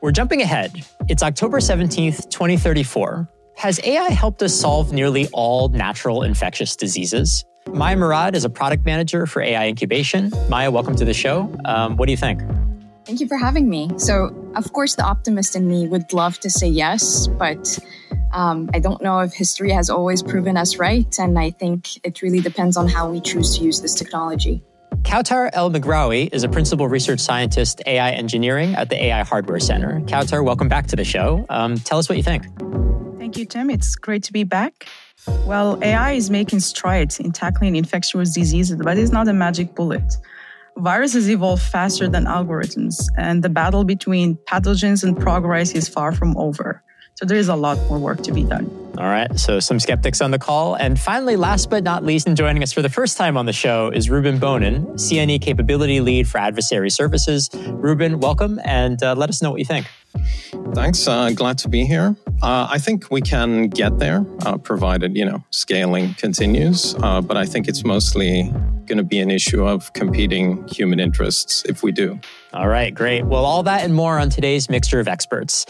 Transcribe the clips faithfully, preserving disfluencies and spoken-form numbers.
We're jumping ahead. It's October seventeenth, twenty thirty-four. Has A I helped us solve nearly all natural infectious diseases? Maya Murad is a product manager for A I incubation. Maya, welcome to the show. Um, what do you think? Thank you for having me. So, of course, the optimist in me would love to say yes, but um, I don't know if history has always proven us right. And I think it really depends on how we choose to use this technology. Kautar El-Megraoui is a principal research scientist, A I engineering at the A I Hardware Center. Kautar, welcome back to the show. Um, tell us what you think. Thank you, Tim. It's great to be back. Well, A I is making strides in tackling infectious diseases, but it's not a magic bullet. Viruses evolve faster than algorithms, and the battle between pathogens and progress is far from over. So there is a lot more work to be done. All right, so some skeptics on the call. And finally, last but not least, and joining us for the first time on the show is Ruben Bonin, C N E Capability Lead for Adversary Services. Ruben, welcome, and uh, let us know what you think. Thanks. Uh, glad to be here. Uh, I think we can get there, uh, provided, you know, scaling continues. Uh, but I think it's mostly going to be an issue of competing human interests if we do. All right, great. Well, all that and more on today's Mixture of Experts.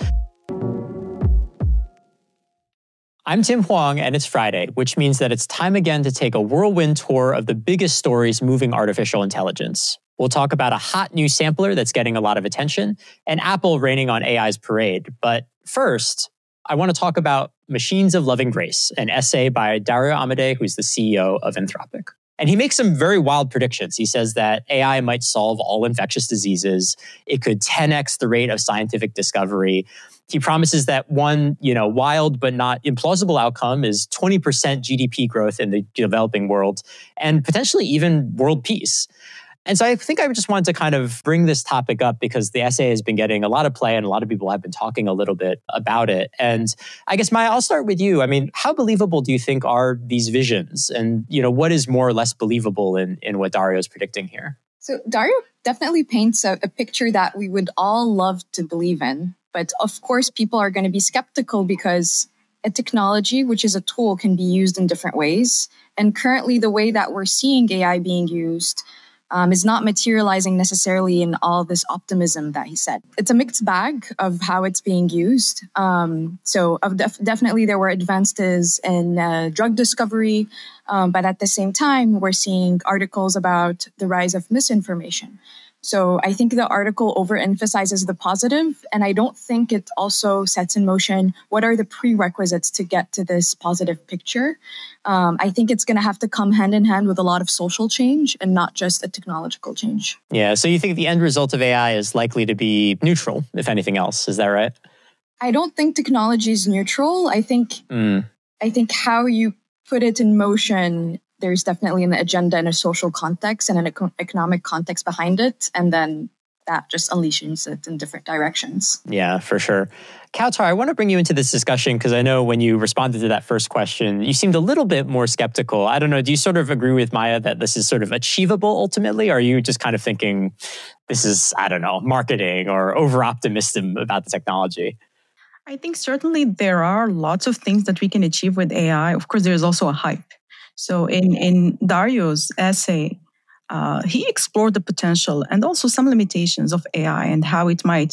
I'm Tim Huang, and it's Friday, which means that it's time again to take a whirlwind tour of the biggest stories moving artificial intelligence. We'll talk about a hot new sampler that's getting a lot of attention, and Apple raining on A I's parade. But first, I want to talk about Machines of Loving Grace, an essay by Dario Amodei, who's the C E O of Anthropic. And he makes some very wild predictions. He says that A I might solve all infectious diseases. It could ten x the rate of scientific discovery. He promises that one, you know, wild but not implausible outcome is twenty percent G D P growth in the developing world and potentially even world peace. And so I think I just wanted to kind of bring this topic up because the essay has been getting a lot of play and a lot of people have been talking a little bit about it. And I guess, Maya, I'll start with you. I mean, how believable do you think are these visions? And, you know, what is more or less believable in, in what Dario is predicting here? So Dario definitely paints a, a picture that we would all love to believe in. But of course, people are going to be skeptical because a technology, which is a tool, can be used in different ways. And currently, the way that we're seeing A I being used Um, is not materializing necessarily in all this optimism that he said. It's a mixed bag of how it's being used. Um, so of def- definitely there were advances in uh, drug discovery, um, but at the same time, we're seeing articles about the rise of misinformation. So I think the article overemphasizes the positive, and I don't think it also sets in motion what are the prerequisites to get to this positive picture. Um, I think it's going to have to come hand in hand with a lot of social change and not just a technological change. Yeah, so you think the end result of A I is likely to be neutral, if anything else. Is that right? I don't think technology is neutral. I think, mm. I think how you put it in motion, there's definitely an agenda in a social context and an econ- economic context behind it. And then that just unleashes it in different directions. Yeah, for sure. Kautar, I want to bring you into this discussion because I know when you responded to that first question, you seemed a little bit more skeptical. I don't know, do you sort of agree with Maya that this is sort of achievable ultimately? Or are you just kind of thinking this is, I don't know, marketing or over-optimistic about the technology? I think certainly there are lots of things that we can achieve with A I. Of course, there's also a hype. So in, in Dario's essay, uh, he explored the potential and also some limitations of A I and how it might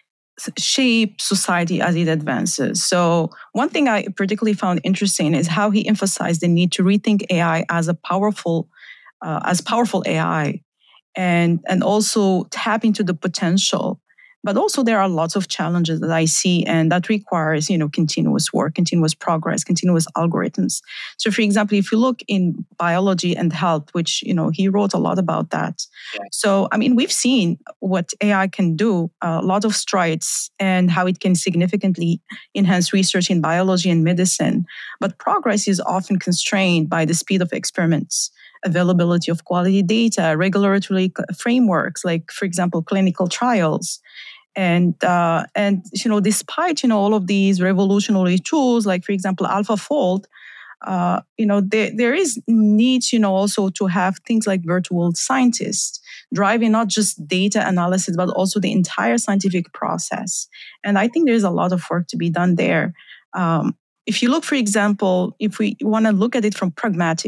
shape society as it advances. So one thing I particularly found interesting is how he emphasized the need to rethink A I as a powerful, uh, as powerful A I, and and also tap into the potential. But also there are lots of challenges that I see, and that requires, you know, continuous work, continuous progress, continuous algorithms. So, for example, if you look in biology and health, which, you know, he wrote a lot about that. Yeah. So, I mean, we've seen what A I can do, a lot of strides, and how it can significantly enhance research in biology and medicine. But progress is often constrained by the speed of experiments, availability of quality data, regulatory frameworks, like, for example, clinical trials. And, uh, and you know, despite, you know, all of these revolutionary tools, like, for example, AlphaFold, uh, you know, there, there is need, you know, also to have things like virtual scientists driving not just data analysis, but also the entire scientific process. And I think there's a lot of work to be done there. Um, if you look, for example, if we want to look at it from pragmatic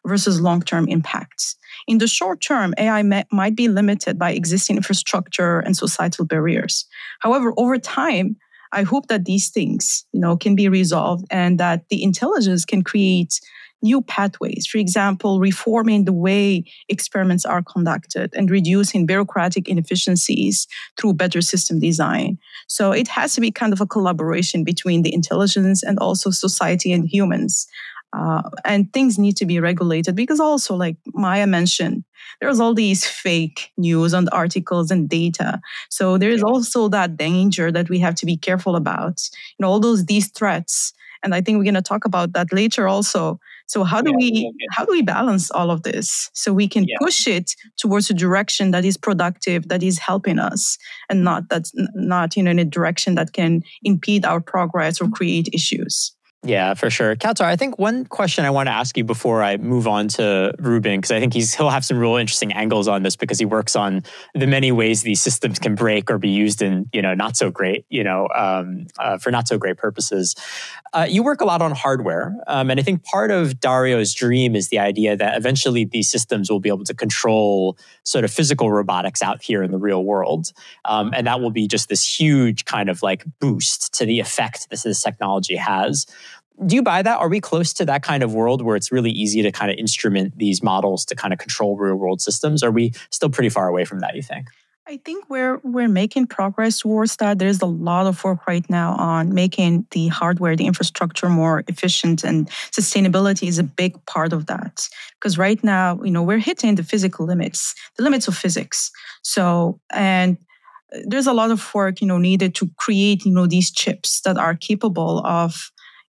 versus long-term impacts. In the short term, A I may, might be limited by existing infrastructure and societal barriers. However, over time, I hope that these things, you know, can be resolved and that the intelligence can create new pathways. For example, reforming the way experiments are conducted and reducing bureaucratic inefficiencies through better system design. So it has to be kind of a collaboration between the intelligence and also society and humans. Uh, and things need to be regulated because also, like Maya mentioned, there's all these fake news and articles and data. So there is also that danger that we have to be careful about. You know, all those these threats. And I think we're going to talk about that later also. So how do yeah, we okay. how do we balance all of this so we can yeah. push it towards a direction that is productive, that is helping us, and not that's not you know in a direction that can impede our progress or create issues? Yeah, for sure. Kautar, I think one question I want to ask you before I move on to Ruben, because I think he's he'll have some real interesting angles on this because he works on the many ways these systems can break or be used in, you know, not so great, you know, um, uh, for not so great purposes. Uh, you work a lot on hardware, um, and I think part of Dario's dream is the idea that eventually these systems will be able to control sort of physical robotics out here in the real world, um, and that will be just this huge kind of like boost to the effect that this technology has. Do you buy that? Are we close to that kind of world where it's really easy to kind of instrument these models to kind of control real world systems? Are we still pretty far away from that, you think? I think we're we're making progress towards that. There's a lot of work right now on making the hardware, the infrastructure more efficient, and sustainability is a big part of that. Because right now, you know, we're hitting the physical limits, the limits of physics. So, and there's a lot of work, you know, needed to create, you know, these chips that are capable of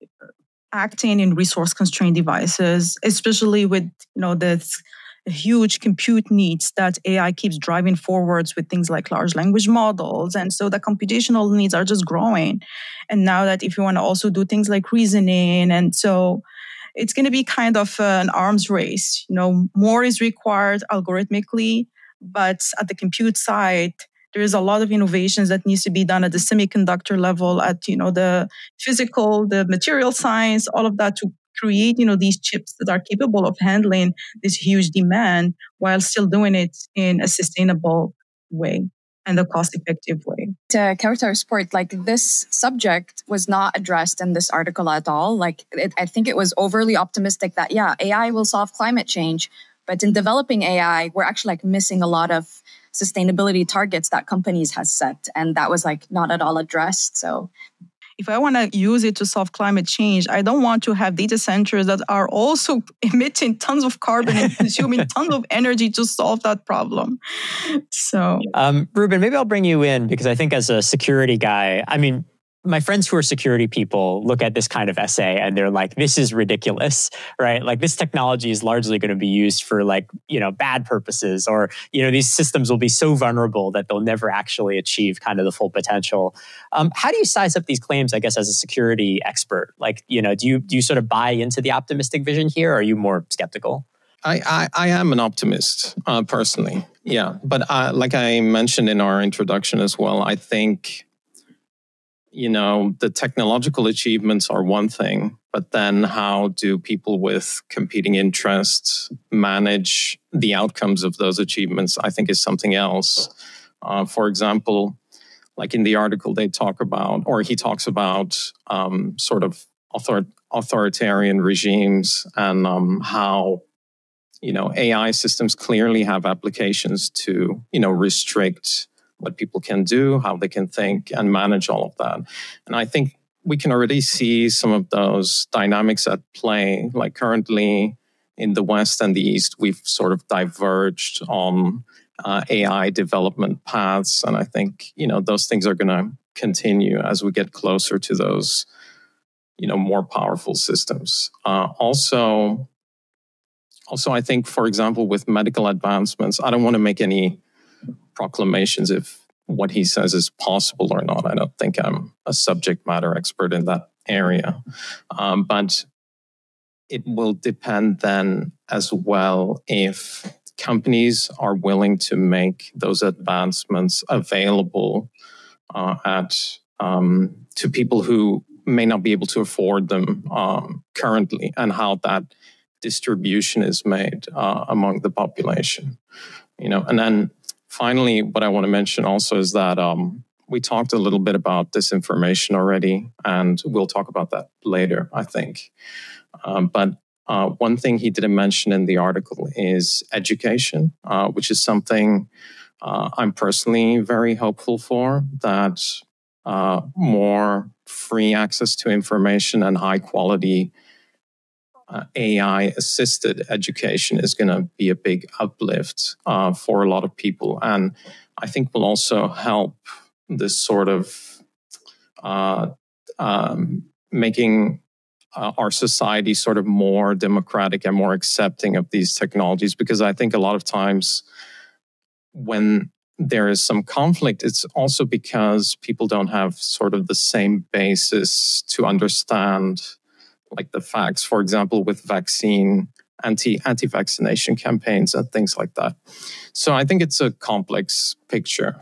acting in resource-constrained devices, especially with you know the huge compute needs that A I keeps driving forwards with things like large language models, and so the computational needs are just growing. And now that if you want to also do things like reasoning, and so it's going to be kind of an arms race. You know, more is required algorithmically, but at the compute side, there is a lot of innovations that needs to be done at the semiconductor level, at you know the physical, the material science, all of that to create you know these chips that are capable of handling this huge demand while still doing it in a sustainable way and a cost-effective way. To Kautar's point, like this subject was not addressed in this article at all. Like it, I think it was overly optimistic that yeah, A I will solve climate change, but in developing A I, we're actually like missing a lot of sustainability targets that companies has set, and that was like not at all addressed. So if I want to use it to solve climate change, I don't want to have data centers that are also emitting tons of carbon and consuming tons of energy to solve that problem. So, um, Ruben, maybe I'll bring you in because I think as a security guy, I mean, my friends who are security people look at this kind of essay and they're like, this is ridiculous, right? Like this technology is largely going to be used for like, you know, bad purposes, or, you know, these systems will be so vulnerable that they'll never actually achieve kind of the full potential. Um, how do you size up these claims, I guess, as a security expert? Like, you know, do you, do you sort of buy into the optimistic vision here, or are you more skeptical? I, I, I am an optimist, uh, personally. Yeah. But uh, like I mentioned in our introduction as well, I think, you know, the technological achievements are one thing, but then how do people with competing interests manage the outcomes of those achievements, I think is something else. Uh, for example, like in the article they talk about, or he talks about um, sort of author- authoritarian regimes and um, how, you know, A I systems clearly have applications to, you know, restrict what people can do, how they can think and manage all of that. And I think we can already see some of those dynamics at play. Like currently in the West and the East, we've sort of diverged on uh, A I development paths. And I think, you know, those things are going to continue as we get closer to those, you know, more powerful systems. Uh, also, also, I think, for example, with medical advancements, I don't want to make any proclamations if what he says is possible or not. I don't think I'm a subject matter expert in that area. Um, but it will depend then as well if companies are willing to make those advancements available uh, at um, to people who may not be able to afford them um, currently, and how that distribution is made uh, among the population. You know, and then finally, what I want to mention also is that um, we talked a little bit about disinformation already, and we'll talk about that later, I think. Um, but uh, one thing he didn't mention in the article is education, uh, which is something uh, I'm personally very hopeful for, that uh, more free access to information and high quality uh, A I-assisted education is going to be a big uplift uh, for a lot of people. And I think will also help this sort of uh, um, making uh, our society sort of more democratic and more accepting of these technologies. Because I think a lot of times when there is some conflict, it's also because people don't have sort of the same basis to understand like the facts, for example, with vaccine, anti, anti-vaccination campaigns and things like that. So I think it's a complex picture.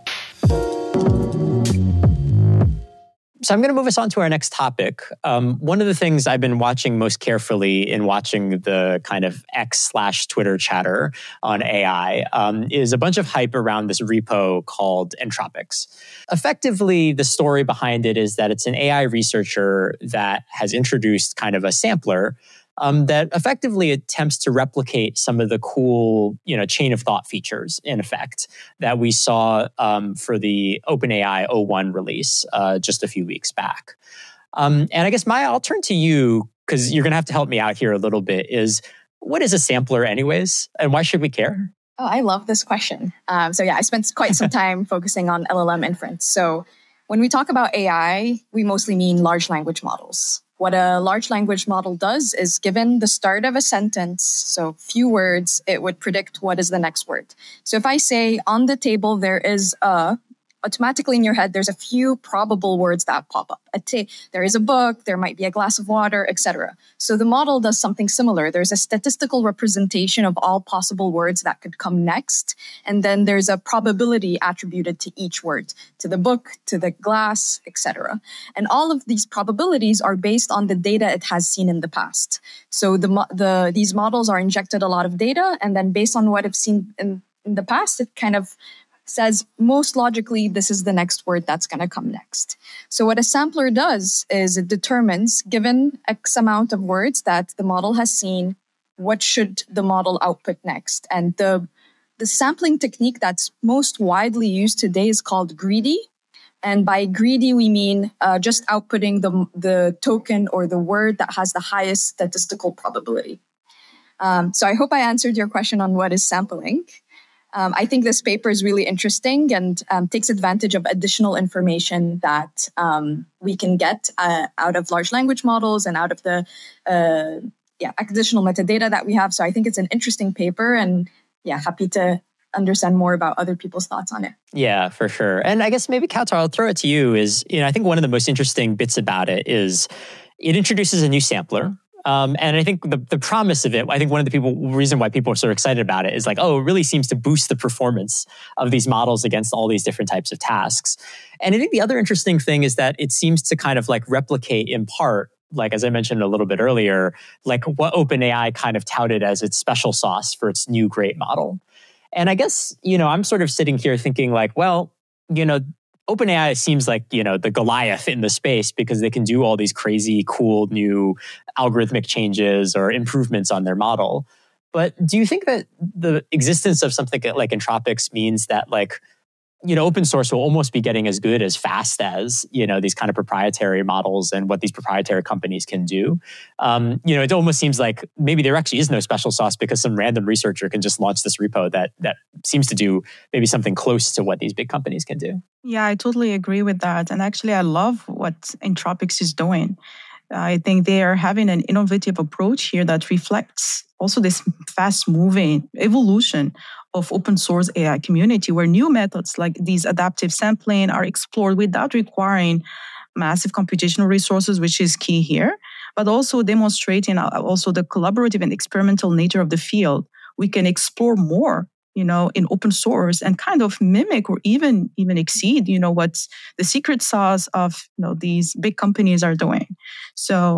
So I'm going to move us on to our next topic. Um, one of the things I've been watching most carefully in watching the kind of X slash Twitter chatter on A I um, is a bunch of hype around this repo called Entropics. Effectively, the story behind it is that it's an A I researcher that has introduced kind of a sampler Um, that effectively attempts to replicate some of the cool, you know, chain of thought features, in effect, that we saw um, for the OpenAI O one release uh, just a few weeks back. Um, and I guess, Maya, I'll turn to you, because you're going to have to help me out here a little bit, is what is a sampler anyways, and why should we care? Oh, I love this question. Um, so yeah, I spent quite some time focusing on L L M inference. So when we talk about A I, we mostly mean large language models. What a large language model does is, given the start of a sentence, so few words, it would predict what is the next word. So if I say, on the table there is a, automatically in your head, there's a few probable words that pop up. A ta- there is a book, there might be a glass of water, et cetera. So the model does something similar. There's a statistical representation of all possible words that could come next. And then there's a probability attributed to each word, to the book, to the glass, et cetera. And all of these probabilities are based on the data it has seen in the past. So the the these models are injected a lot of data, and then based on what it's seen in, in the past, it kind of says most logically, this is the next word that's going to come next. So what a sampler does is it determines, given X amount of words that the model has seen, what should the model output next. And the, the sampling technique that's most widely used today is called greedy. And by greedy, we mean uh, just outputting the, the token or the word that has the highest statistical probability. Um, so I hope I answered your question on what is sampling. Um, I think this paper is really interesting and um, takes advantage of additional information that um, we can get uh, out of large language models and out of the uh, yeah additional metadata that we have. So I think it's an interesting paper, and yeah, happy to understand more about other people's thoughts on it. Yeah, for sure. And I guess maybe, Kautar, I'll throw it to you. Is, you know, I think one of the most interesting bits about it is it introduces a new sampler. Um, and I think the, the promise of it, I think one of the people reason why people are so excited about it is like, oh, it really seems to boost the performance of these models against all these different types of tasks. And I think the other interesting thing is that it seems to kind of like replicate in part, like as I mentioned a little bit earlier, like what OpenAI kind of touted as its special sauce for its new great model. And I guess, you know, I'm sort of sitting here thinking like, well, you know, OpenAI seems like, you know, the Goliath in the space because they can do all these crazy, cool new algorithmic changes or improvements on their model. But do you think that the existence of something like Entropics means that, like, you know, open source will almost be getting as good as fast as, you know, these kind of proprietary models and what these proprietary companies can do? Um, you know, it almost seems like maybe there actually is no special sauce because some random researcher can just launch this repo that that seems to do maybe something close to what these big companies can do. Yeah, I totally agree with that. And actually, I love what Entropics is doing. I think they are having an innovative approach here that reflects also this fast-moving evolution of open source A I community, where new methods like these adaptive sampling are explored without requiring massive computational resources, which is key here, but also demonstrating also the collaborative and experimental nature of the field. We can explore more, you know, in open source and kind of mimic or even even exceed, you know, what the secret sauce of, you know, these big companies are doing. So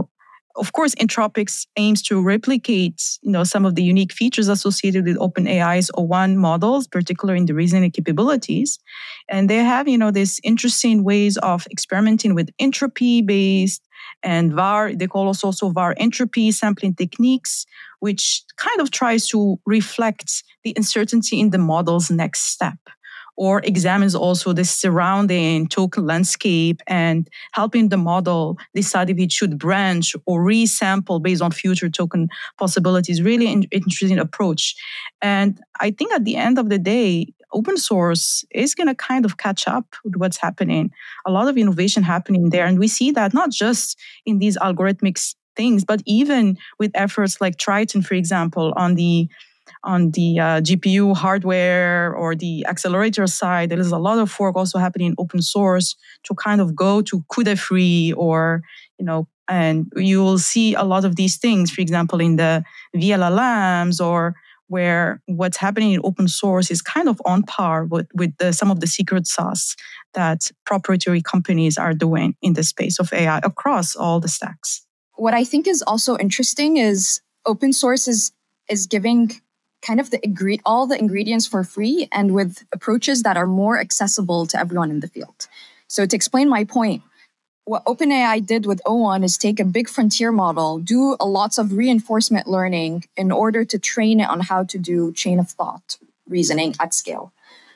of course, Anthropic aims to replicate, you know, some of the unique features associated with OpenAI's O one models, particularly in the reasoning capabilities. And they have, you know, these interesting ways of experimenting with entropy-based and V A R. They call us also V A R entropy sampling techniques, which kind of tries to reflect the uncertainty in the model's next step, or examines also the surrounding token landscape and helping the model decide if it should branch or resample based on future token possibilities. Really an interesting approach. And I think at the end of the day, open source is going to kind of catch up with what's happening. A lot of innovation happening there. And we see that not just in these algorithmic things, but even with efforts like Triton, for example, on the on the uh, G P U hardware or the accelerator side. There is a lot of work also happening in open source to kind of go to CUDA free, or, you know, and you will see a lot of these things, for example, in the V L L Ms, or where what's happening in open source is kind of on par with, with the, some of the secret sauce that proprietary companies are doing in the space of A I across all the stacks. What I think is also interesting is open source is, is giving kind of the ingre- all the ingredients for free and with approaches that are more accessible to everyone in the field. So to explain my point, what OpenAI did with O one is take a big frontier model, do a lots of reinforcement learning in order to train it on how to do chain of thought reasoning at scale.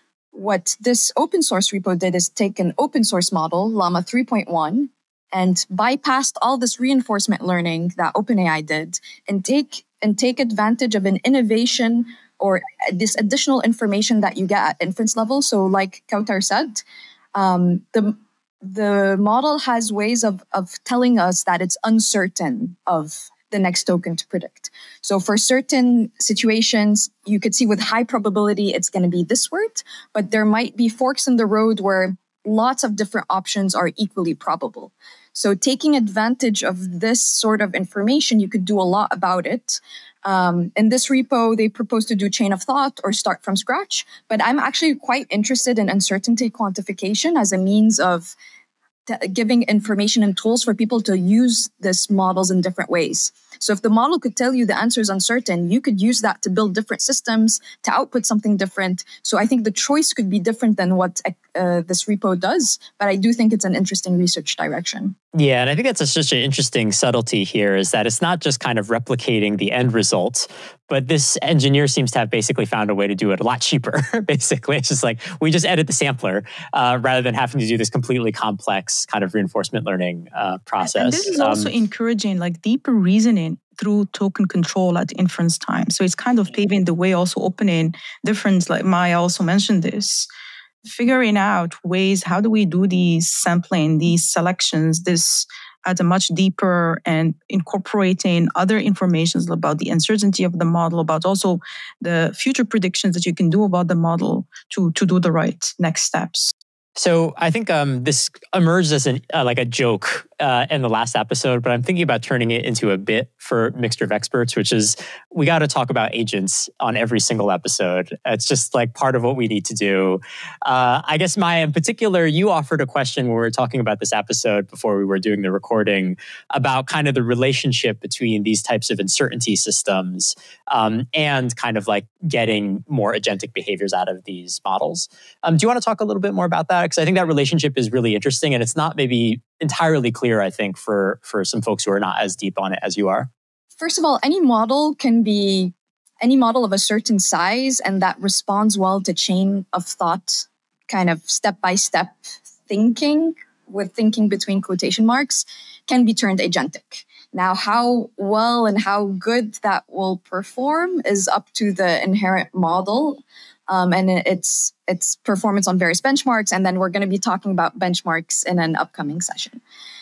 What this open source repo did is take an open source model, Llama three point one, and bypassed all this reinforcement learning that OpenAI did and take and take advantage of an innovation or this additional information that you get at inference level. So like Kautar said, um, the, the model has ways of, of telling us that it's uncertain of the next token to predict. So for certain situations, you could see with high probability, it's going to be this word, but there might be forks in the road where lots of different options are equally probable. So taking advantage of this sort of information, you could do a lot about it. Um, in this repo, they propose to do chain of thought or start from scratch. But I'm actually quite interested in uncertainty quantification as a means of t- giving information and tools for people to use these models in different ways. So if the model could tell you the answer is uncertain, you could use that to build different systems, to output something different. So I think the choice could be different than what uh, this repo does, but I do think it's an interesting research direction. Yeah, and I think that's a, such an interesting subtlety here, is that it's not just kind of replicating the end result, but this engineer seems to have basically found a way to do it a lot cheaper, basically. It's just like, we just edit the sampler uh, rather than having to do this completely complex kind of reinforcement learning uh, process. And this is also um, encouraging like deeper reasoning through token control at inference time. So it's kind of paving the way, also opening different, like Maya also mentioned this, figuring out ways, how do we do these sampling, these selections, this at a much deeper, and incorporating other informations about the uncertainty of the model, about also the future predictions that you can do about the model to, to do the right next steps. So I think um, this emerged as an, uh, like a joke uh, in the last episode, but I'm thinking about turning it into a bit for Mixture of Experts, which is we got to talk about agents on every single episode. It's just like part of what we need to do. Uh, I guess, Maya, in particular, you offered a question when we were talking about this episode before we were doing the recording about kind of the relationship between these types of uncertainty systems um, and kind of like getting more agentic behaviors out of these models. Um, do you want to talk a little bit more about that? Because I think that relationship is really interesting, and it's not maybe entirely clear, I think, for, for some folks who are not as deep on it as you are. First of all, any model can be any model of a certain size and that responds well to chain of thought, kind of step-by-step thinking, with thinking between quotation marks, can be turned agentic. Now, how well and how good that will perform is up to the inherent model. Um, and it's its performance on various benchmarks. And then we're going to be talking about benchmarks in an upcoming session.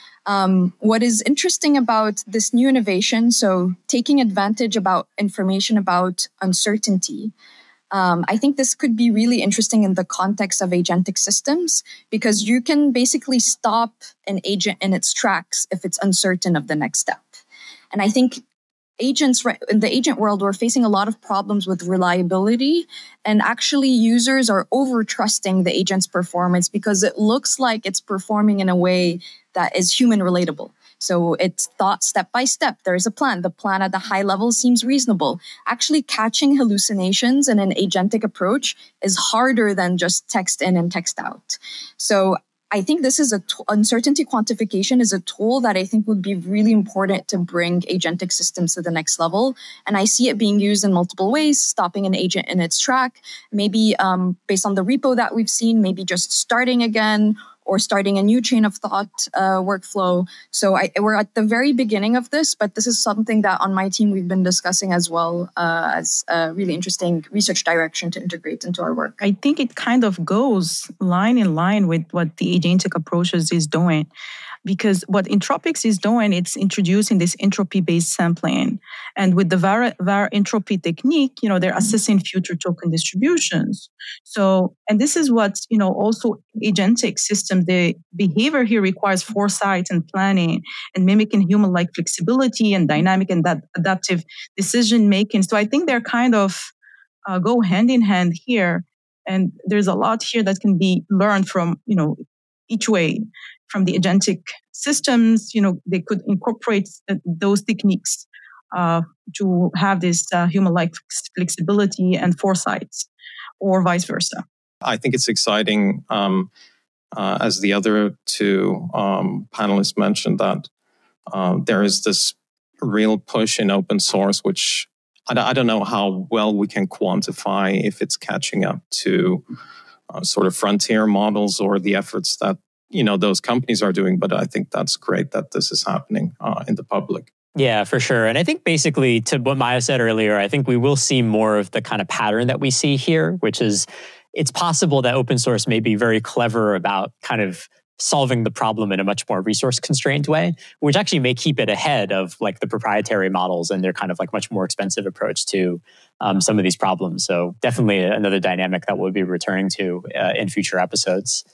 Um, what is interesting about this new innovation, so taking advantage about information about uncertainty, um, I think this could be really interesting in the context of agentic systems, because you can basically stop an agent in its tracks if it's uncertain of the next step. And I think agents in the agent world, we're facing a lot of problems with reliability, and actually users are over trusting the agent's performance because it looks like it's performing in a way that is human relatable. So it's thought step by step. There's a plan. The plan at the high level seems reasonable. Actually catching hallucinations in an agentic approach is harder than just text in and text out. So I think this is a t- uncertainty quantification is a tool that I think would be really important to bring agentic systems to the next level. And I see it being used in multiple ways, stopping an agent in its track, maybe um, based on the repo that we've seen, maybe just starting again or starting a new chain of thought uh, workflow. So I, we're at the very beginning of this, but this is something that on my team we've been discussing as well uh, as a really interesting research direction to integrate into our work. I think it kind of goes line in line with what the agentic approaches is doing. Because what Entropics is doing, it's introducing this entropy-based sampling. And with the var, var entropy technique, you know, they're assessing future token distributions. So, and this is what, you know, also agentic system, the behavior here requires foresight and planning and mimicking human-like flexibility and dynamic and that adaptive decision-making. So I think they're kind of uh, go hand in hand here. And there's a lot here that can be learned from, you know, each way. From the agentic systems, you know, they could incorporate those techniques uh, to have this uh, human-like flexibility and foresight, or vice versa. I think it's exciting, um, uh, as the other two um, panelists mentioned, that uh, there is this real push in open source, which I, I don't know how well we can quantify if it's catching up to uh, sort of frontier models or the efforts that you know, those companies are doing, but I think that's great that this is happening uh, in the public. Yeah, for sure. And I think basically to what Maya said earlier, I think we will see more of the kind of pattern that we see here, which is it's possible that open source may be very clever about kind of solving the problem in a much more resource constrained way, which actually may keep it ahead of like the proprietary models and their kind of like much more expensive approach to um, some of these problems. So definitely another dynamic that we'll be returning to uh, in future episodes.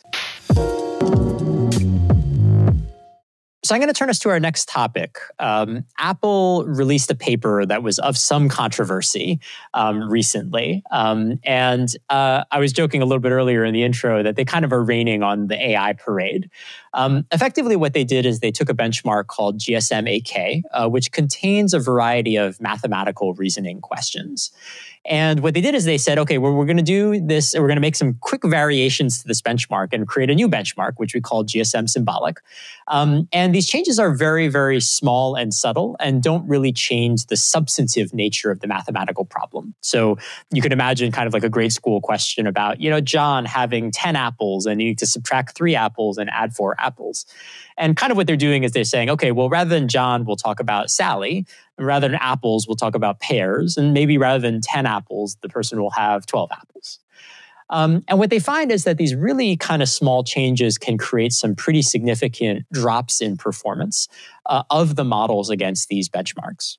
So I'm going to turn us to our next topic. Um, Apple released a paper that was of some controversy um, recently. Um, and uh, I was joking a little bit earlier in the intro that they kind of are raining on the A I parade. Um, effectively, what they did is they took a benchmark called G S M eight K, uh, which contains a variety of mathematical reasoning questions. And what they did is they said, okay, well, we're going to do this. We're going to make some quick variations to this benchmark and create a new benchmark, which we call G S M symbolic. Um, and these changes are very, very small and subtle and don't really change the substantive nature of the mathematical problem. So you could imagine kind of like a grade school question about, you know, John having ten apples and you need to subtract three apples and add four apples. And kind of what they're doing is they're saying, okay, well, rather than John, we'll talk about Sally. And rather than apples, we'll talk about pears. And maybe rather than ten apples, the person will have twelve apples. Um, and what they find is that these really kind of small changes can create some pretty significant drops in performance uh, of the models against these benchmarks.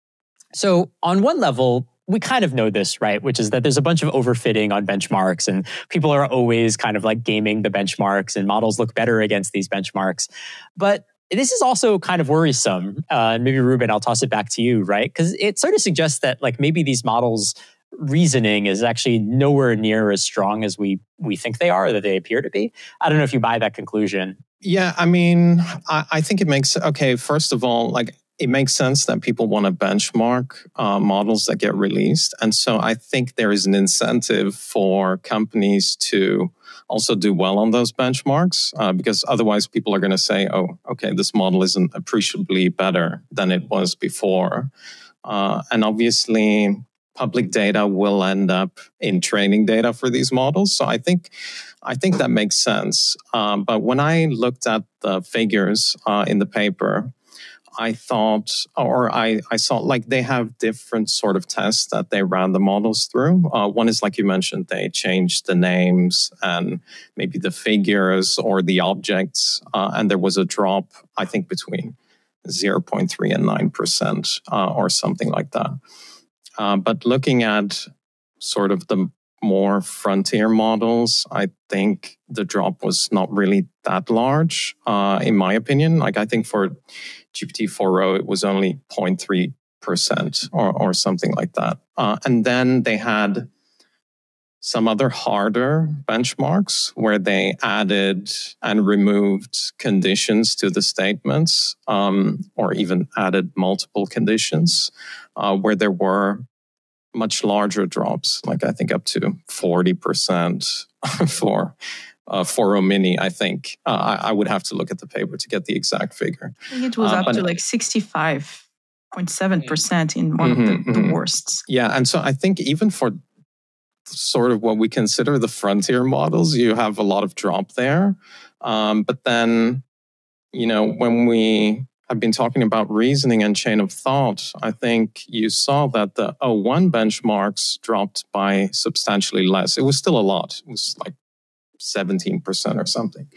So on one level, we kind of know this, right? Which is that there's a bunch of overfitting on benchmarks and people are always kind of like gaming the benchmarks and models look better against these benchmarks. But this is also kind of worrisome. Uh, and maybe Ruben, I'll toss it back to you, right? Because it sort of suggests that like maybe these models' reasoning is actually nowhere near as strong as we we think they are, or that they appear to be. I don't know if you buy that conclusion. Yeah, I mean, I, I think it makes, okay, first of all, like it makes sense that people want to benchmark uh, models that get released. And so I think there is an incentive for companies to also do well on those benchmarks, uh, because otherwise people are going to say, oh, okay, this model isn't appreciably better than it was before. Uh, and obviously, public data will end up in training data for these models. So I think I think that makes sense. Um, but when I looked at the figures uh, in the paper, I thought, or I, I saw like they have different sort of tests that they ran the models through. Uh, one is, like you mentioned, they changed the names and maybe the figures or the objects. Uh, and there was a drop, I think, between zero point three and nine percent uh, or something like that. Uh, but looking at sort of the more frontier models, I think the drop was not really that large, uh, in my opinion. Like I think for G P T four o, it was only zero point three percent or, or something like that. Uh, and then they had some other harder benchmarks where they added and removed conditions to the statements, um, or even added multiple conditions, uh, where there were much larger drops, like I think up to forty percent for uh, for Omini, I think. Uh, I, I would have to look at the paper to get the exact figure. I think it was uh, up to like sixty-five point seven percent in one mm-hmm, of the, mm-hmm. the worst. Yeah, and so I think even for sort of what we consider the frontier models, you have a lot of drop there. Um, but then, you know, when we have been talking about reasoning and chain of thought, I think you saw that the O one benchmarks dropped by substantially less. It was still a lot. It was like seventeen percent or something.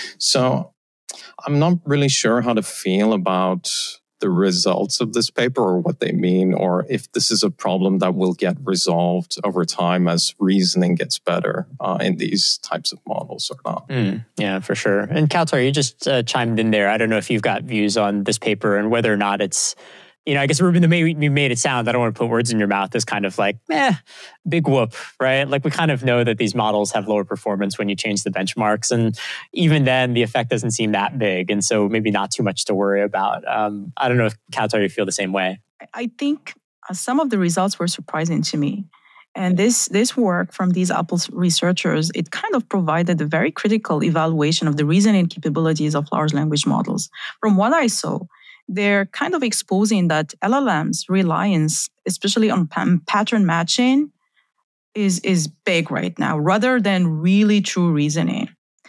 So I'm not really sure how to feel about the results of this paper or what they mean, or if this is a problem that will get resolved over time as reasoning gets better uh, in these types of models or not. Mm, yeah, for sure. And Kautar, you just uh, chimed in there. I don't know if you've got views on this paper and whether or not it's, you know, I guess Ruben, the way you made it sound, I don't want to put words in your mouth, is kind of like, eh, big whoop, right? Like we kind of know that these models have lower performance when you change the benchmarks. And even then, the effect doesn't seem that big. And so maybe not too much to worry about. Um, I don't know if Kautar, you feel the same way. I think uh, some of the results were surprising to me. And this, this work from these Apple researchers, it kind of provided a very critical evaluation of the reasoning capabilities of large language models. From what I saw, they're kind of exposing that L L M's reliance, especially on pattern matching, is, is big right now, rather than really true reasoning.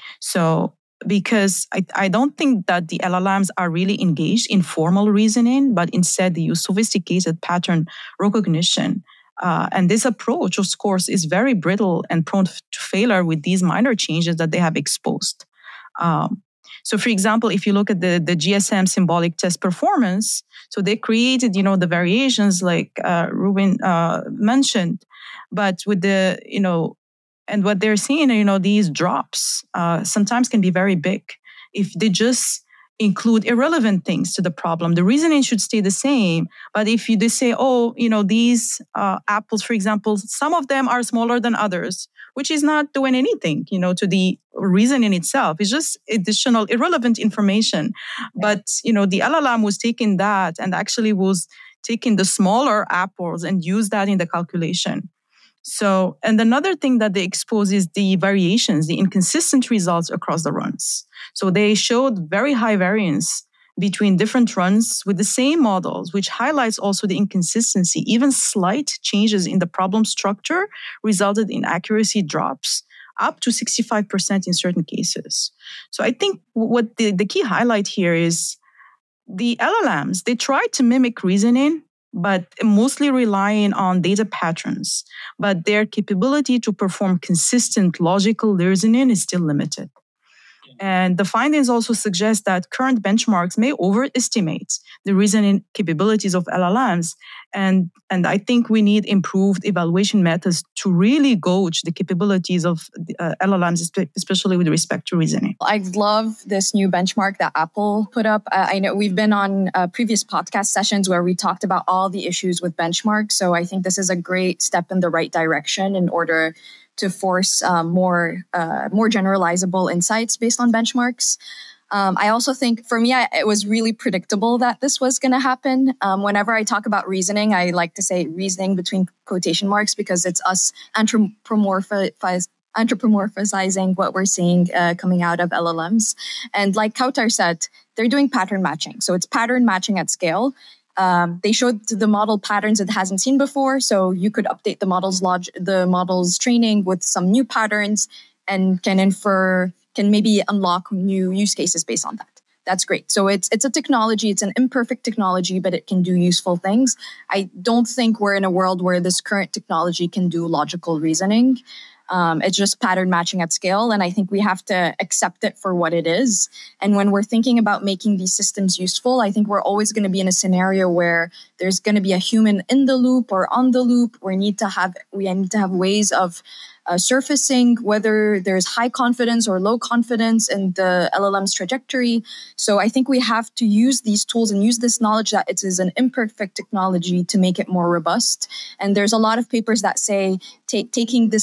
So, because I, I don't think that the L L Ms are really engaged in formal reasoning, but instead they use sophisticated pattern recognition. Uh, and this approach, of course, is very brittle and prone to failure with these minor changes that they have exposed. Um, So, for example, if you look at the, the G S M symbolic test performance, so they created, you know, the variations like uh, Ruben uh, mentioned, but with the, you know, and what they're seeing, you know, these drops uh, sometimes can be very big. If they just include irrelevant things to the problem, the reasoning should stay the same. But if you just say, oh, you know, these uh, apples, for example, some of them are smaller than others, which is not doing anything, you know, to the reasoning itself. It's just additional irrelevant information. But, you know, the L L M was taking that and actually was taking the smaller apples and use that in the calculation. So, and another thing that they expose is the variations, the inconsistent results across the runs. So they showed very high variance between different runs with the same models, which highlights also the inconsistency. Even slight changes in the problem structure resulted in accuracy drops up to sixty-five percent in certain cases. So I think what the, the key highlight here is the L L Ms, they try to mimic reasoning, but mostly relying on data patterns. But their capability to perform consistent logical reasoning is still limited. And the findings also suggest that current benchmarks may overestimate the reasoning capabilities of L L Ms. And, and I think we need improved evaluation methods to really gauge the capabilities of uh, L L Ms, especially with respect to reasoning. I love this new benchmark that Apple put up. Uh, I know we've been on uh, previous podcast sessions where we talked about all the issues with benchmarks. So I think this is a great step in the right direction in order to force um, more uh, more generalizable insights based on benchmarks. Um, I also think, for me, I, it was really predictable that this was going to happen. Um, whenever I talk about reasoning, I like to say reasoning between quotation marks because it's us anthropomorphize, anthropomorphizing what we're seeing uh, coming out of L L Ms. And like Kautar said, they're doing pattern matching. So it's pattern matching at scale. Um, they showed the model patterns it hasn't seen before, so you could update the model's log- the model's training with some new patterns and can infer, can maybe unlock new use cases based on that. That's great. So it's it's a technology, it's an imperfect technology, but it can do useful things. I don't think we're in a world where this current technology can do logical reasoning. Um, it's just pattern matching at scale. And I think we have to accept it for what it is. And when we're thinking about making these systems useful, I think we're always going to be in a scenario where there's going to be a human in the loop or on the loop. We need to have, we need to have ways of uh, surfacing whether there's high confidence or low confidence in the L L M's trajectory. So I think we have to use these tools and use this knowledge that it is an imperfect technology to make it more robust. And there's a lot of papers that say ta- taking this sort of technology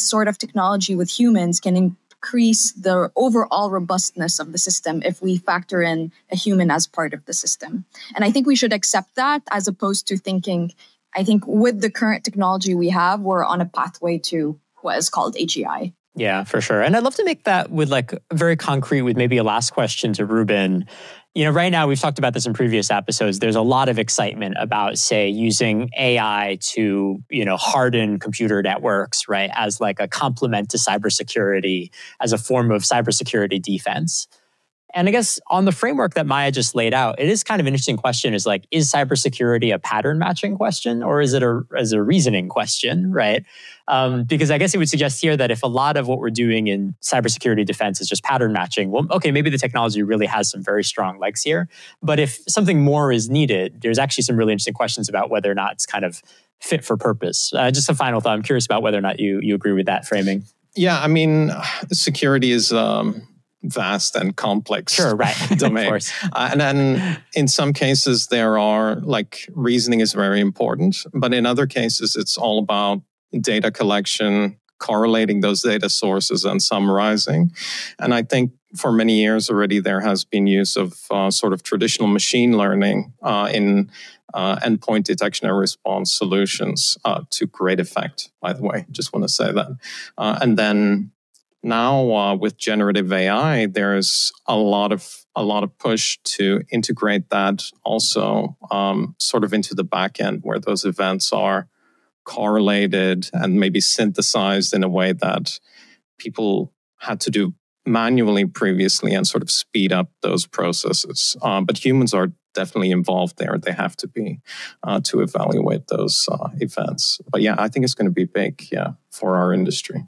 technology with humans can increase the overall robustness of the system if we factor in a human as part of the system. And I think we should accept that as opposed to thinking, I think with the current technology we have, we're on a pathway to what is called A G I. Yeah, for sure. And I'd love to make that with like very concrete with maybe a last question to Ruben. You know, right now, we've talked about this in previous episodes. There's a lot of excitement about, say, using A I to, you know, harden computer networks, right, as like a complement to cybersecurity, as a form of cybersecurity defense. And I guess on the framework that Maya just laid out, it is kind of an interesting question is like, is cybersecurity a pattern matching question or is it a, as a reasoning question, right? Um, because I guess it would suggest here that if a lot of what we're doing in cybersecurity defense is just pattern matching, well, okay, maybe the technology really has some very strong legs here. But if something more is needed, there's actually some really interesting questions about whether or not it's kind of fit for purpose. Uh, just a final thought. I'm curious about whether or not you you agree with that framing. Yeah, I mean, security is um, vast and complex. Sure, right. domain. Of course. Uh, and then in some cases, there are like reasoning is very important, but in other cases, it's all about data collection, correlating those data sources and summarizing. And I think for many years already, there has been use of uh, sort of traditional machine learning uh, in uh, endpoint detection and response solutions uh, to great effect, by the way. Just want to say that. Uh, and then now uh, with generative A I, there's a lot of a lot of push to integrate that also um, sort of into the back end where those events are correlated and maybe synthesized in a way that people had to do manually previously and sort of speed up those processes. Um, but humans are definitely involved there. They have to be uh, to evaluate those uh, events. But yeah, I think it's going to be big, yeah, for our industry.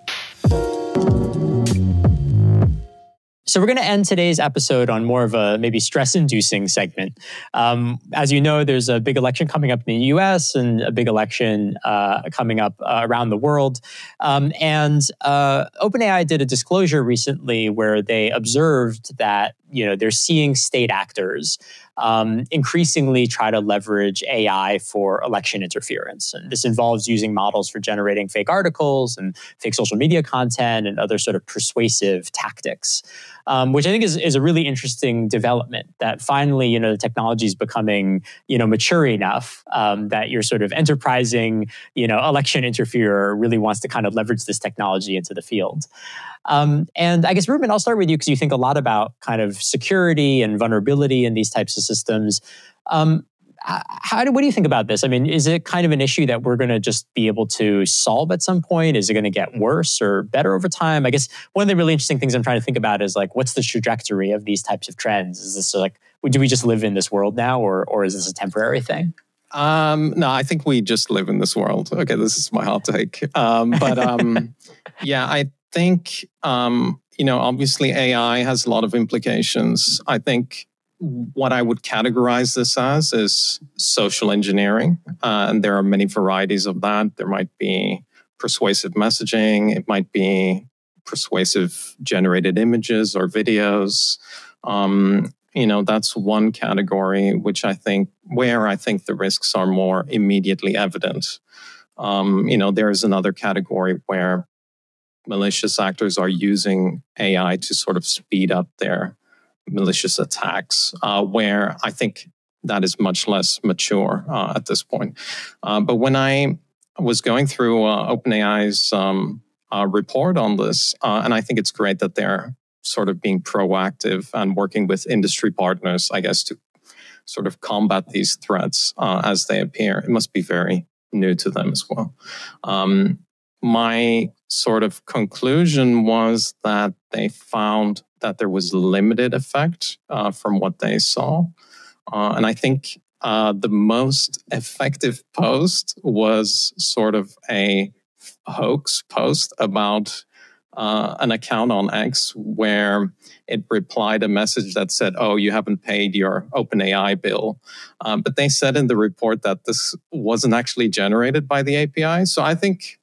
So we're going to end today's episode on more of a maybe stress-inducing segment. Um, as you know, there's a big election coming up in the U S and a big election uh, coming up uh, around the world. Um, and uh, OpenAI did a disclosure recently where they observed that, you know, they're seeing state actors um, increasingly try to leverage A I for election interference. And this involves using models for generating fake articles and fake social media content and other sort of persuasive tactics, um, which I think is, is a really interesting development that finally, you know, the technology is becoming, you know, mature enough um, that your sort of enterprising, you know, election interferer really wants to kind of leverage this technology into the field. Um, and I guess, Ruben, I'll start with you because you think a lot about kind of security and vulnerability in these types of systems. Um, how do, what do you think about this? I mean, is it kind of an issue that we're going to just be able to solve at some point? Is it going to get worse or better over time? I guess one of the really interesting things I'm trying to think about is like, what's the trajectory of these types of trends? Is this like, do we just live in this world now or, or is this a temporary thing? Um, no, I think we just live in this world. Okay, this is my hot take. Um, but um, yeah, I think, um, you know, obviously A I has a lot of implications. I think what I would categorize this as is social engineering. Uh, and there are many varieties of that. There might be persuasive messaging. It might be persuasive generated images or videos. Um, you know, that's one category which I think, where I think the risks are more immediately evident. Um, you know, there is another category where malicious actors are using A I to sort of speed up their malicious attacks, uh, where I think that is much less mature uh, at this point. Uh, but when I was going through uh, OpenAI's um, uh, report on this, uh, and I think it's great that they're sort of being proactive and working with industry partners, I guess, to sort of combat these threats uh, as they appear. It must be very new to them as well. Um, my sort of conclusion was that they found that there was limited effect uh, from what they saw. Uh, and I think uh, the most effective post was sort of a hoax post about uh, an account on X where it replied a message that said, oh, you haven't paid your OpenAI bill. Um, but they said in the report that this wasn't actually generated by the A P I. So I think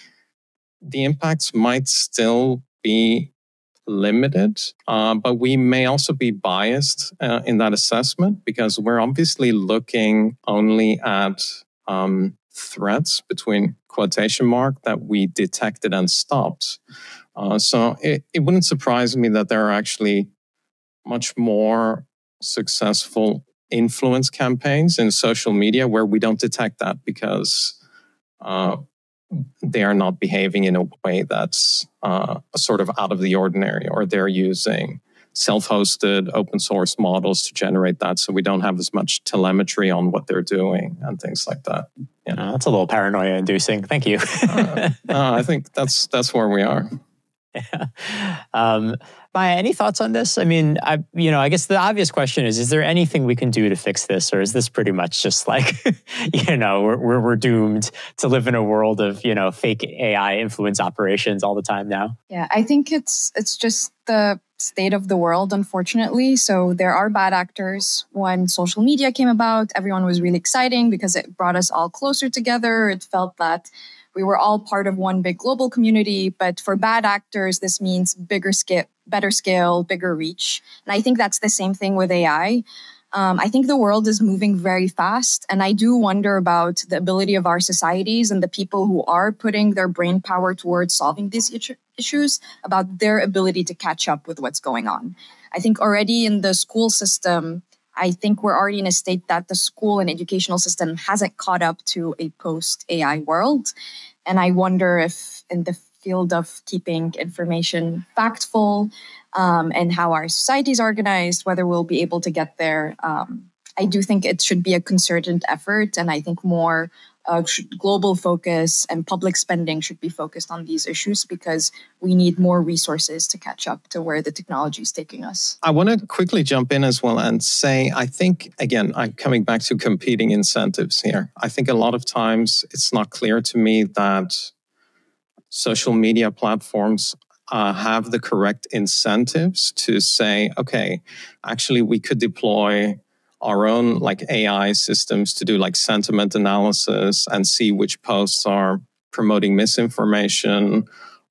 the impacts might still be limited, uh, but we may also be biased uh, in that assessment because we're obviously looking only at um, threats between quotation mark that we detected and stopped. Uh, so it, it wouldn't surprise me that there are actually much more successful influence campaigns in social media where we don't detect that because uh, they are not behaving in a way that's uh, sort of out of the ordinary, or they're using self-hosted open source models to generate that, so we don't have as much telemetry on what they're doing and things like that. You know, that's a little paranoia inducing. Thank you. uh, no, I think that's that's where we are. Yeah. Um, Maya, any thoughts on this? I mean, I, you know, I guess the obvious question is, is there anything we can do to fix this? Or is this pretty much just like, you know, we're, we're, we're doomed to live in a world of, you know, fake A I influence operations all the time now? Yeah, I think it's it's just the state of the world, unfortunately. So there are bad actors. When social media came about, everyone was really exciting because it brought us all closer together. It felt that we were all part of one big global community. But for bad actors, this means bigger scale, better scale, bigger reach. And I think that's the same thing with A I. Um, I think the world is moving very fast. And I do wonder about the ability of our societies and the people who are putting their brain power towards solving these itch- issues, about their ability to catch up with what's going on. I think already in the school system, I think we're already in a state that the school and educational system hasn't caught up to a post-A I world. And I wonder if in the field of keeping information factful um, and how our society is organized, whether we'll be able to get there. Um, I do think it should be a concerted effort. And I think more uh, global focus and public spending should be focused on these issues, because we need more resources to catch up to where the technology is taking us. I want to quickly jump in as well and say, I think, again, I'm coming back to competing incentives here. I think a lot of times it's not clear to me that social media platforms uh, have the correct incentives to say, okay, actually we could deploy our own like A I systems to do like sentiment analysis and see which posts are promoting misinformation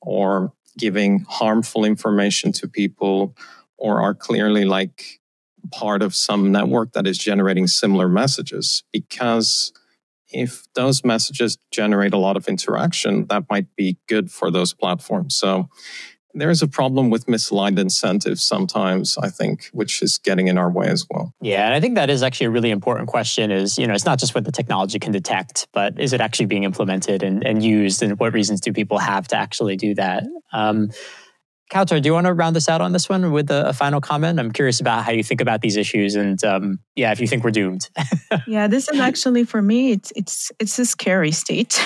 or giving harmful information to people, or are clearly like part of some network that is generating similar messages. Because if those messages generate a lot of interaction, that might be good for those platforms. So there's a problem with misaligned incentives sometimes, I think, which is getting in our way as well. Yeah, and I think that is actually a really important question is, you know, it's not just what the technology can detect, but is it actually being implemented and, and used, and what reasons do people have to actually do that? Um, Kautar, do you want to round us out on this one with a, a final comment? I'm curious about how you think about these issues, and um, yeah, if you think we're doomed. Yeah, this is actually, for me, it's it's it's a scary state.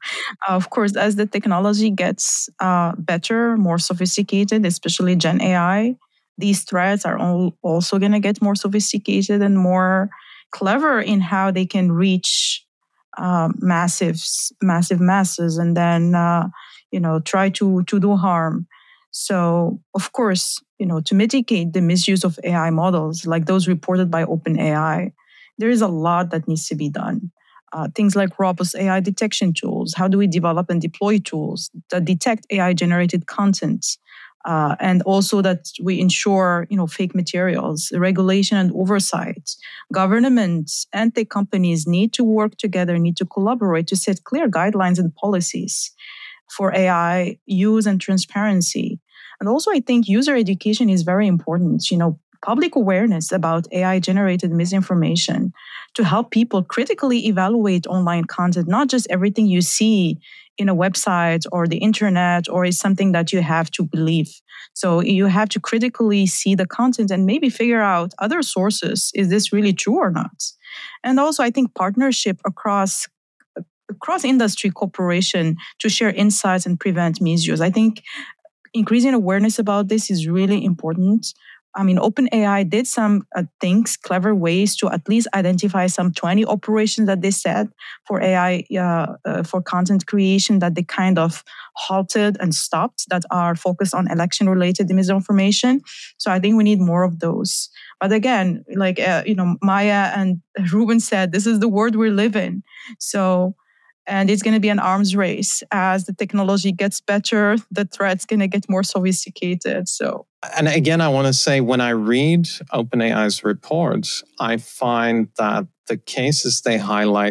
Of course, as the technology gets uh, better, more sophisticated, especially Gen A I, these threats are all also going to get more sophisticated and more clever in how they can reach uh, massive massive masses, and then uh, you know try to to do harm. So, of course, you know, to mitigate the misuse of A I models like those reported by OpenAI, there is a lot that needs to be done. Uh, things like robust A I detection tools. How do we develop and deploy tools that detect A I-generated content? Uh, and also that we ensure, you know, fake materials, regulation and oversight. Governments and tech companies need to work together, need to collaborate to set clear guidelines and policies for A I use and transparency. And also, I think user education is very important. You know, public awareness about A I-generated misinformation to help people critically evaluate online content, not just everything you see in a website or the internet or is something that you have to believe. So you have to critically see the content and maybe figure out other sources. Is this really true or not? And also, I think partnership across cross-industry cooperation to share insights and prevent misuse. I think increasing awareness about this is really important. I mean, OpenAI did some uh, things, clever ways to at least identify some twenty operations that they said for A I, uh, uh, for content creation that they kind of halted and stopped that are focused on election-related misinformation. So I think we need more of those. But again, like, uh, you know, Maya and Ruben said, this is the world we live in. So And it's going to be an arms race. As the technology gets better, the threat's going to get more sophisticated. So, and again, I want to say, when I read OpenAI's reports, I find that the cases they highlight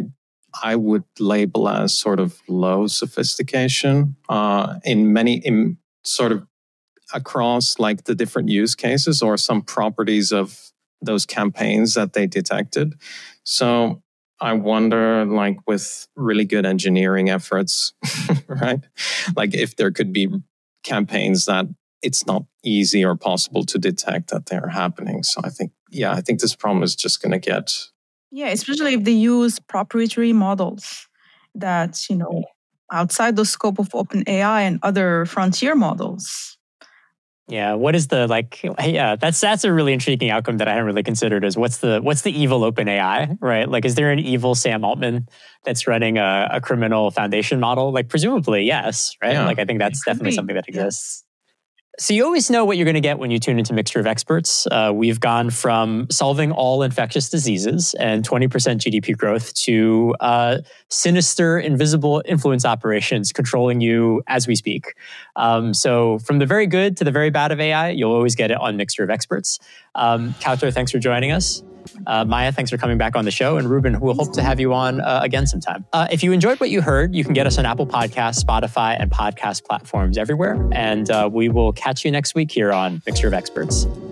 I would label as sort of low sophistication uh, in many, in sort of across like the different use cases or some properties of those campaigns that they detected. So I wonder, like with really good engineering efforts, right? Like if there could be campaigns that it's not easy or possible to detect that they're happening. So I think, yeah, I think this problem is just going to get... Yeah, especially if they use proprietary models that, you know, outside the scope of OpenAI and other frontier models. Yeah, what is the like? Yeah, that's that's a really intriguing outcome that I hadn't really considered. Is what's the what's the evil OpenAI, right? Like, is there an evil Sam Altman that's running a, a criminal foundation model? Like, presumably, yes, right? Yeah, like, I think that's definitely be. something that exists. Yes. So you always know what you're going to get when you tune into Mixture of Experts. Uh, we've gone from solving all infectious diseases and twenty percent G D P growth to uh, sinister, invisible influence operations controlling you as we speak. Um, so from the very good to the very bad of A I, you'll always get it on Mixture of Experts. Um, Kautar, thanks for joining us. Uh, Maya, thanks for coming back on the show. And Ruben, we'll hope to have you on uh, again sometime. Uh, if you enjoyed what you heard, you can get us on Apple Podcasts, Spotify, and podcast platforms everywhere. And uh, we will catch you next week here on Mixture of Experts.